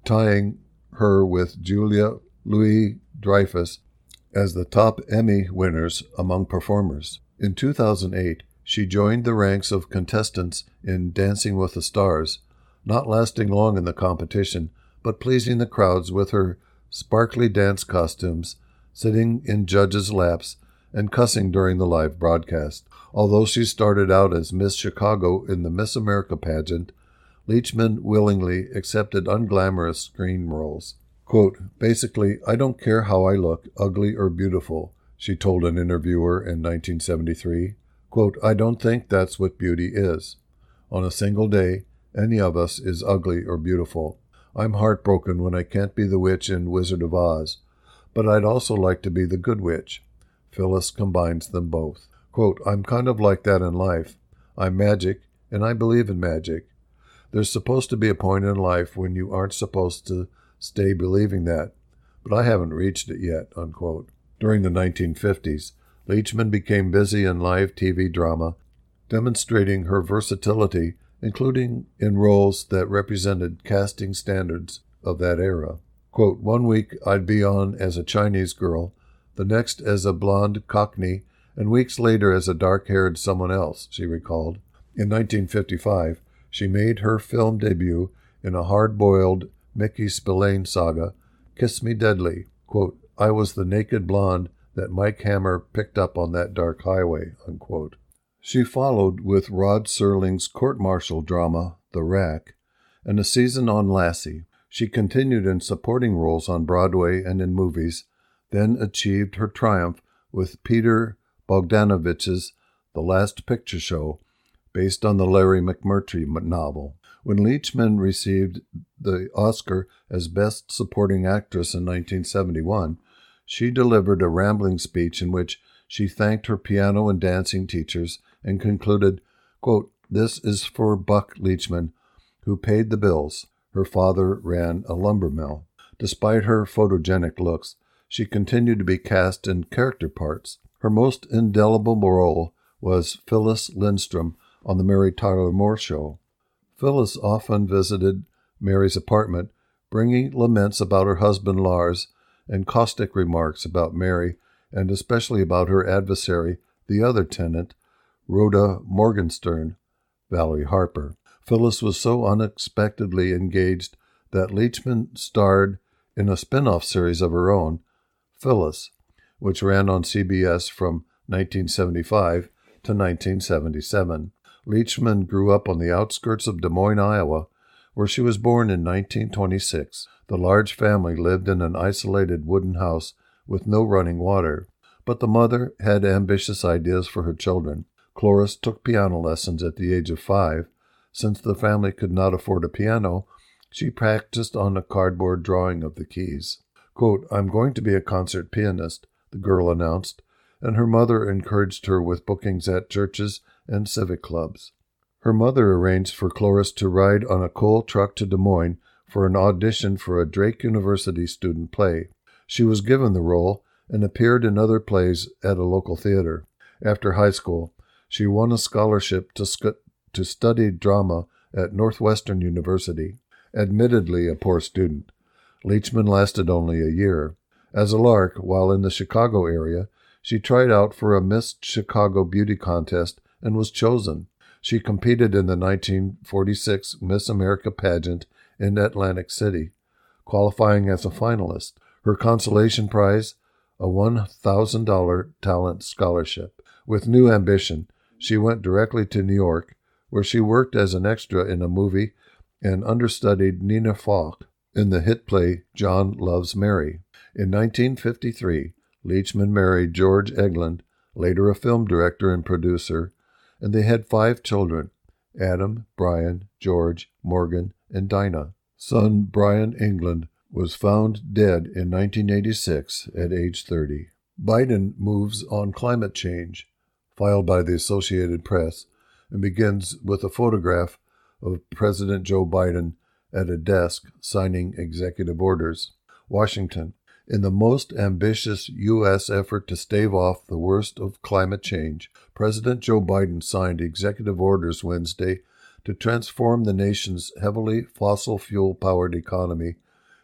tying her with Julia Louis-Dreyfus as the top Emmy winners among performers. In two thousand eight, she joined the ranks of contestants in Dancing with the Stars, not lasting long in the competition, but pleasing the crowds with her sparkly dance costumes, sitting in judges' laps, and cussing during the live broadcast. Although she started out as Miss Chicago in the Miss America pageant, Leachman willingly accepted unglamorous screen roles. Quote, "Basically, I don't care how I look, ugly or beautiful," she told an interviewer in nineteen seventy-three. Quote, "I don't think that's what beauty is. On a single day, any of us is ugly or beautiful. I'm heartbroken when I can't be the witch in Wizard of Oz, but I'd also like to be the good witch." Phyllis combines them both. Quote, "I'm kind of like that in life. I'm magic, and I believe in magic. There's supposed to be a point in life when you aren't supposed to stay believing that, but I haven't reached it yet," unquote. During the nineteen fifties, Leachman became busy in live T V drama, demonstrating her versatility, including in roles that represented casting standards of that era. Quote, "One week I'd be on as a Chinese girl, the next as a blonde Cockney, and weeks later as a dark-haired someone else," she recalled. In nineteen fifty-five, she made her film debut in a hard-boiled Mickey Spillane saga, Kiss Me Deadly. Quote, "I was the naked blonde that Mike Hammer picked up on that dark highway," unquote. She followed with Rod Serling's court-martial drama, The Rack, and a season on Lassie. She continued in supporting roles on Broadway and in movies, then achieved her triumph with Peter Bogdanovich's The Last Picture Show, based on the Larry McMurtry novel. When Leachman received the Oscar as Best Supporting Actress in nineteen seventy-one, she delivered a rambling speech in which she thanked her piano and dancing teachers and concluded, quote, "This is for Buck Leachman, who paid the bills. Her father ran a lumber mill." Despite her photogenic looks, she continued to be cast in character parts. Her most indelible role was Phyllis Lindstrom on The Mary Tyler Moore Show. Phyllis often visited Mary's apartment, bringing laments about her husband Lars and caustic remarks about Mary, and especially about her adversary, the other tenant, Rhoda Morgenstern, Valerie Harper. Phyllis was so unexpectedly engaged that Leachman starred in a spin-off series of her own, Phyllis, which ran on C B S from nineteen seventy-five to nineteen seventy-seven. Leachman grew up on the outskirts of Des Moines, Iowa, where she was born in nineteen twenty-six. The large family lived in an isolated wooden house with no running water, but the mother had ambitious ideas for her children. Cloris took piano lessons at the age of five. Since the family could not afford a piano, she practiced on a cardboard drawing of the keys. Quote, "I'm going to be a concert pianist," the girl announced, and her mother encouraged her with bookings at churches and civic clubs. Her mother arranged for Cloris to ride on a coal truck to Des Moines for an audition for a Drake University student play. She was given the role and appeared in other plays at a local theater. After high school, she won a scholarship to, sc- to study drama at Northwestern University, admittedly a poor student. Leachman lasted only a year. As a lark, while in the Chicago area, she tried out for a Miss Chicago beauty contest and was chosen. She competed in the nineteen forty-six Miss America pageant in Atlantic City, qualifying as a finalist. Her consolation prize, a one thousand dollars talent scholarship. With new ambition, she went directly to New York, where she worked as an extra in a movie and understudied Nina Falk in the hit play John Loves Mary. In nineteen fifty-three, Leachman married George Eglin, later a film director and producer, and they had five children, Adam, Brian, George, Morgan, and Dinah. Son Brian England was found dead in nineteen eighty-six at age thirty. Biden moves on climate change, filed by the Associated Press, and begins with a photograph of President Joe Biden at a desk signing executive orders. Washington. In the most ambitious U S effort to stave off the worst of climate change, President Joe Biden signed executive orders Wednesday to transform the nation's heavily fossil fuel-powered economy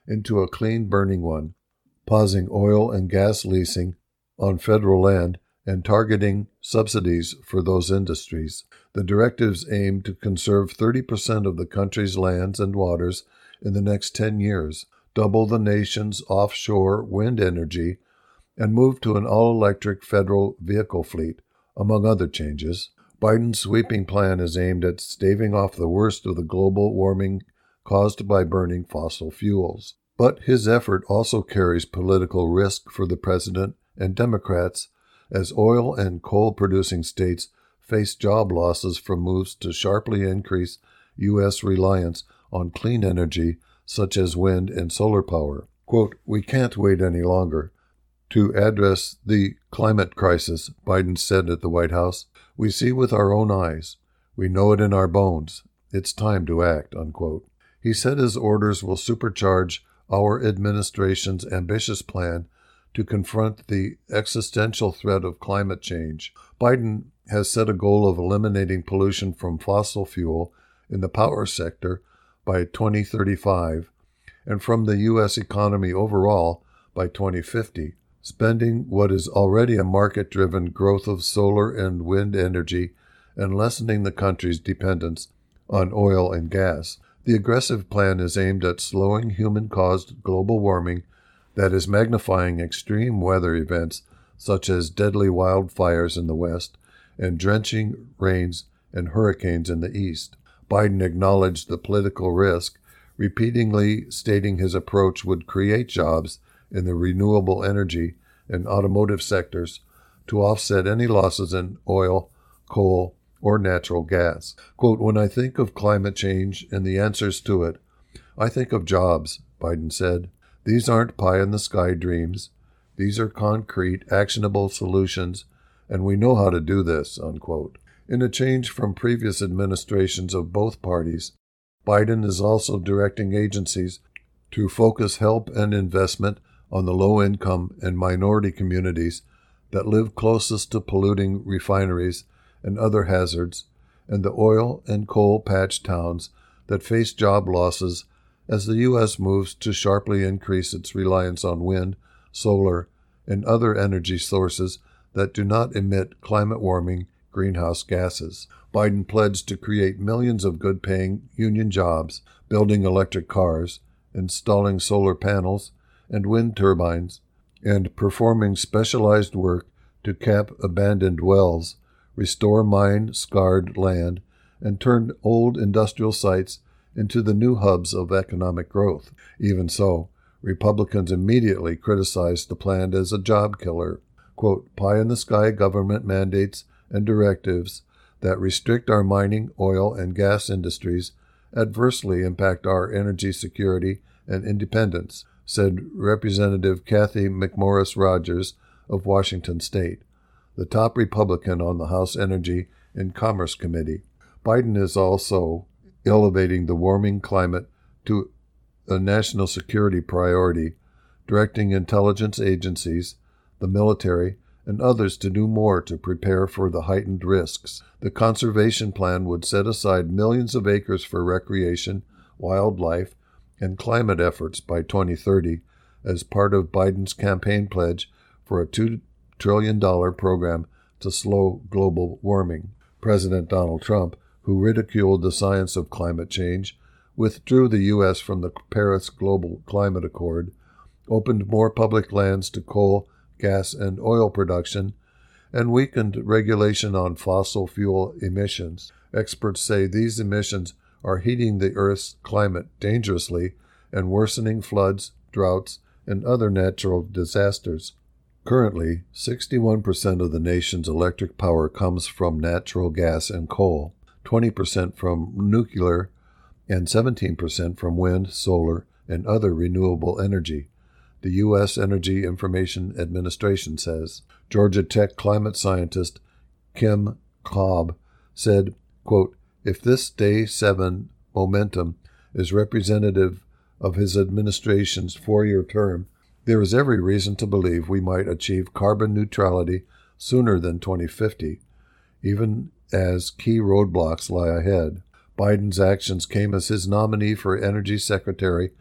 into a clean burning one, pausing oil and gas leasing on federal land and targeting subsidies for those industries. The directives aim to conserve thirty percent of the country's lands and waters in the next ten years, double the nation's offshore wind energy, and move to an all-electric federal vehicle fleet, among other changes. Biden's sweeping plan is aimed at staving off the worst of the global warming caused by burning fossil fuels. But his effort also carries political risk for the president and Democrats, as oil and coal-producing states face job losses from moves to sharply increase U S reliance on clean energy such as wind and solar power. Quote, "We can't wait any longer to address the climate crisis," Biden said at the White House. "We see with our own eyes. We know it in our bones. It's time to act," unquote. He said his orders will supercharge our administration's ambitious plan to confront the existential threat of climate change. Biden has set a goal of eliminating pollution from fossil fuel in the power sector by twenty thirty-five and from the U S economy overall by twenty fifty, spending what is already a market-driven growth of solar and wind energy and lessening the country's dependence on oil and gas. The aggressive plan is aimed at slowing human-caused global warming that is magnifying extreme weather events such as deadly wildfires in the West and drenching rains and hurricanes in the East. Biden acknowledged the political risk, repeatedly stating his approach would create jobs in the renewable energy and automotive sectors to offset any losses in oil, coal, or natural gas. Quote, "When I think of climate change and the answers to it, I think of jobs," Biden said. "These aren't pie-in-the-sky dreams. These are concrete, actionable solutions, and we know how to do this," unquote. In a change from previous administrations of both parties, Biden is also directing agencies to focus help and investment on the low-income and minority communities that live closest to polluting refineries and other hazards, and the oil and coal patch towns that face job losses as the U S moves to sharply increase its reliance on wind, solar, and other energy sources that do not emit climate-warming greenhouse gases. Biden pledged to create millions of good-paying union jobs, building electric cars, installing solar panels and wind turbines, and performing specialized work to cap abandoned wells, restore mine-scarred land, and turn old industrial sites into the new hubs of economic growth. Even so, Republicans immediately criticized the plan as a job killer. Quote, "Pie-in-the-sky government mandates and directives that restrict our mining, oil, and gas industries adversely impact our energy security and independence," said Representative Kathy McMorris Rodgers of Washington State, the top Republican on the House Energy and Commerce Committee. Biden is also elevating the warming climate to a national security priority, directing intelligence agencies, the military, and others to do more to prepare for the heightened risks. The conservation plan would set aside millions of acres for recreation, wildlife, and climate efforts by twenty thirty as part of Biden's campaign pledge for a two trillion dollars program to slow global warming. President Donald Trump, who ridiculed the science of climate change, withdrew the U S from the Paris Global Climate Accord, opened more public lands to coal, gas, and oil production, and weakened regulation on fossil fuel emissions. Experts say these emissions are heating the Earth's climate dangerously and worsening floods, droughts, and other natural disasters. Currently, sixty-one percent of the nation's electric power comes from natural gas and coal, twenty percent from nuclear, and seventeen percent from wind, solar, and other renewable energy, the U S Energy Information Administration says. Georgia Tech climate scientist Kim Cobb said, quote, "If this day seven momentum is representative of his administration's four-year term, there is every reason to believe we might achieve carbon neutrality sooner than twenty fifty, even as key roadblocks lie ahead." Biden's actions came as his nominee for Energy Secretary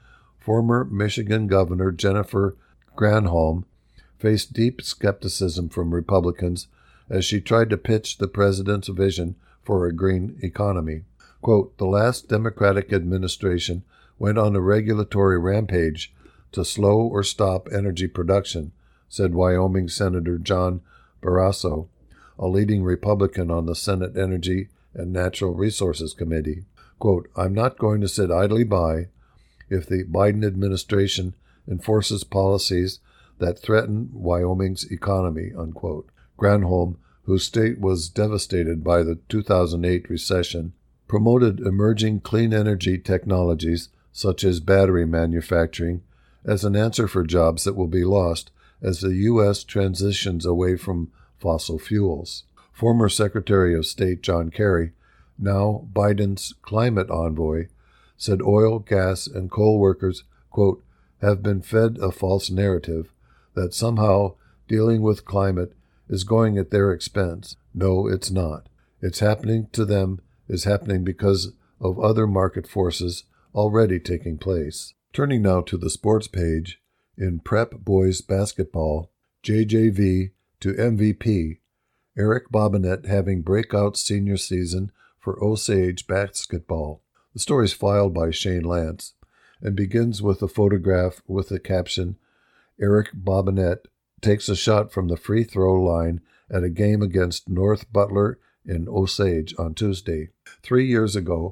former Michigan Governor Jennifer Granholm faced deep skepticism from Republicans as she tried to pitch the president's vision for a green economy. Quote, "The last Democratic administration went on a regulatory rampage to slow or stop energy production," said Wyoming Senator John Barrasso, a leading Republican on the Senate Energy and Natural Resources Committee. Quote, "I'm not going to sit idly by if the Biden administration enforces policies that threaten Wyoming's economy," unquote. Granholm, whose state was devastated by the two thousand eight recession, promoted emerging clean energy technologies such as battery manufacturing as an answer for jobs that will be lost as the U S transitions away from fossil fuels. Former Secretary of State John Kerry, now Biden's climate envoy, said oil, gas, and coal workers, quote, "have been fed a false narrative that somehow dealing with climate is going at their expense. No, it's not. It's happening to them is happening because of other market forces already taking place." Turning now to the sports page, in Prep Boys Basketball, J J V to M V P, Eric Bobinet having breakout senior season for Osage Basketball. The story is filed by Shane Lance and begins with a photograph with the caption, "Eric Bobinet takes a shot from the free throw line at a game against North Butler in Osage on Tuesday." Three years ago,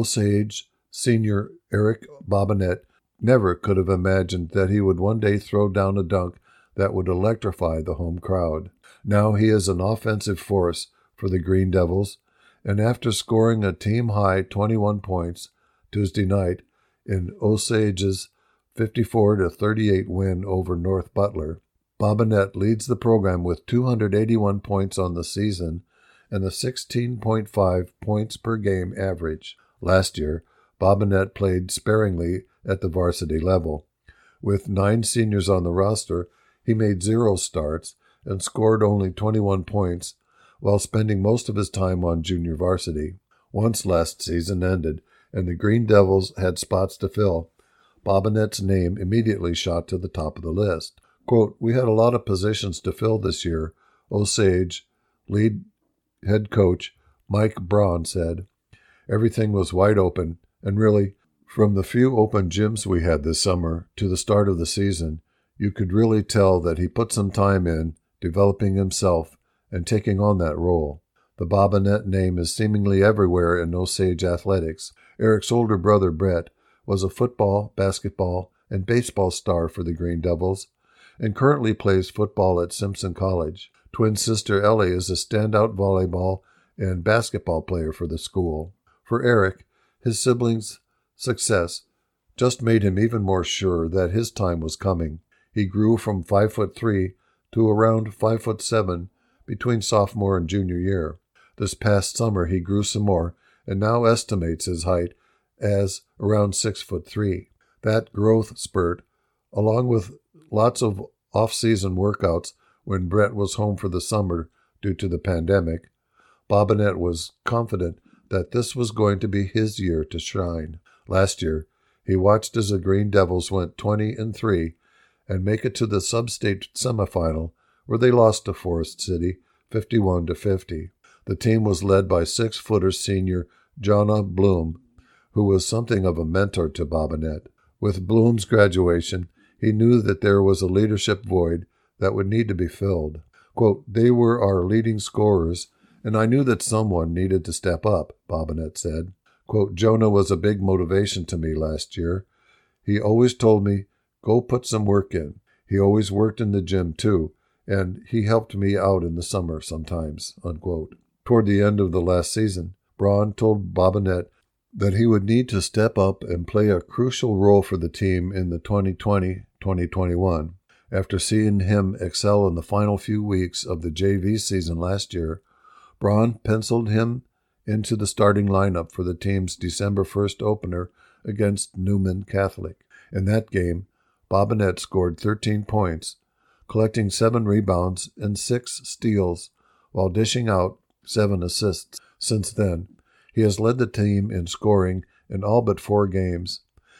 Osage senior Eric Bobinet never could have imagined that he would one day throw down a dunk that would electrify the home crowd. Now he is an offensive force for the Green Devils, and after scoring a team-high twenty-one points Tuesday night in Osage's fifty-four to thirty-eight win over North Butler, Bobinet leads the program with two hundred eighty-one points on the season and a sixteen point five points per game average. Last year, Bobinet played sparingly at the varsity level. With nine seniors on the roster, he made zero starts and scored only twenty-one points while spending most of his time on junior varsity. Once last season ended and the Green Devils had spots to fill, Bobinet's name immediately shot to the top of the list. Quote, "We had a lot of positions to fill this year," Osage lead head coach Mike Braun said. "Everything was wide open, and really, from the few open gyms we had this summer to the start of the season, you could really tell that he put some time in developing himself and taking on that role." The Bobinet name is seemingly everywhere in Osage athletics. Eric's older brother, Brett, was a football, basketball, and baseball star for the Green Devils and currently plays football at Simpson College. Twin sister Ellie is a standout volleyball and basketball player for the school. For Eric, his siblings' success just made him even more sure that his time was coming. He grew from five foot three to around five foot seven between sophomore and junior year. This past summer he grew some more and now estimates his height as around six foot three. That growth spurt, along with lots of off-season workouts when Brett was home for the summer due to the pandemic, Bobinet was confident that this was going to be his year to shine. Last year, he watched as the Green Devils went twenty and three and make it to the sub-state semifinal where they lost to Forest City fifty-one to fifty. The team was led by six-footer senior Jonna Bloom, who was something of a mentor to Bobinet. With Bloom's graduation, he knew that there was a leadership void that would need to be filled. Quote, "They were our leading scorers, and I knew that someone needed to step up," Bobinet said. Quote, "Jonah was a big motivation to me last year. He always told me, go put some work in. He always worked in the gym too, and he helped me out in the summer sometimes," unquote. Toward the end of the last season, Braun told Bobinet that he would need to step up and play a crucial role for the team in the twenty twenty twenty twenty-one. After seeing him excel in the final few weeks of the J V season last year, Braun penciled him into the starting lineup for the team's December first opener against Newman Catholic. In that game, Bobinet scored thirteen points, collecting seven rebounds and six steals, while dishing out seven assists. Since then, he has led the team in scoring in all but four games,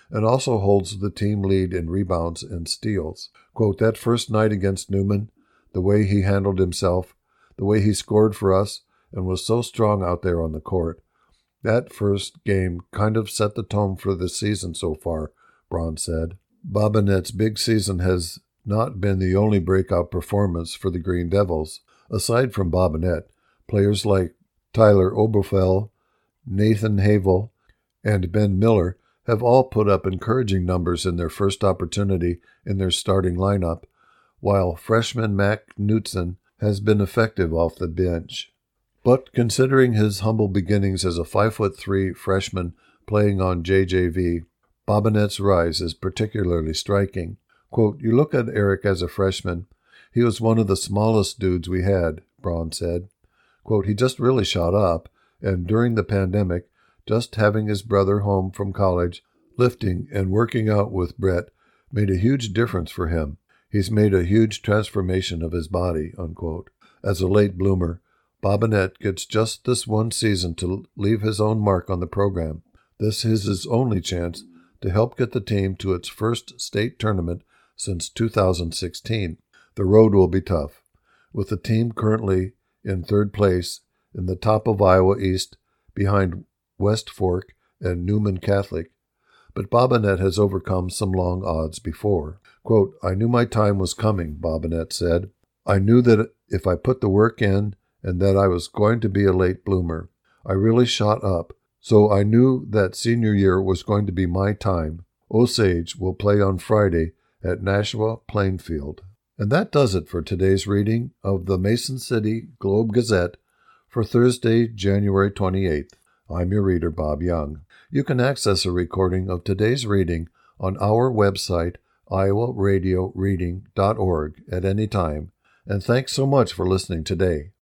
and also holds the team lead in rebounds and steals. Quote, that first night against Newman, the way he handled himself, the way he scored for us, and was so strong out there on the court. That first game kind of set the tone for the season so far, Braun said. Bobinet's big season has not been the only breakout performance for the Green Devils. Aside from Bobinet, players like Tyler Oberfell, Nathan Havel, and Ben Miller have all put up encouraging numbers in their first opportunity in their starting lineup, while freshman Mac Knutson has been effective off the bench. But considering his humble beginnings as a five foot three freshman playing on J J V, Bobinet's rise is particularly striking. Quote, you look at Eric as a freshman, he was one of the smallest dudes we had, Braun said. Quote, he just really shot up, and during the pandemic, just having his brother home from college, lifting and working out with Brett made a huge difference for him. He's made a huge transformation of his body, unquote. As a late bloomer, Bobinet gets just this one season to leave his own mark on the program. This is his only chance to help get the team to its first state tournament since two thousand sixteen. The road will be tough, with the team currently in third place in the top of Iowa East behind West Fork and Newman Catholic. But Bobinet has overcome some long odds before. Quote, I knew my time was coming, Bobinet said. I knew that if I put the work in and that I was going to be a late bloomer. I really shot up, so I knew that senior year was going to be my time. Osage will play on Friday at Nashua Plainfield. And that does it for today's reading of the Mason City Globe Gazette for Thursday, January twenty-eighth. I'm your reader, Bob Young. You can access a recording of today's reading on our website, iowa radio reading dot org, at any time. And thanks so much for listening today.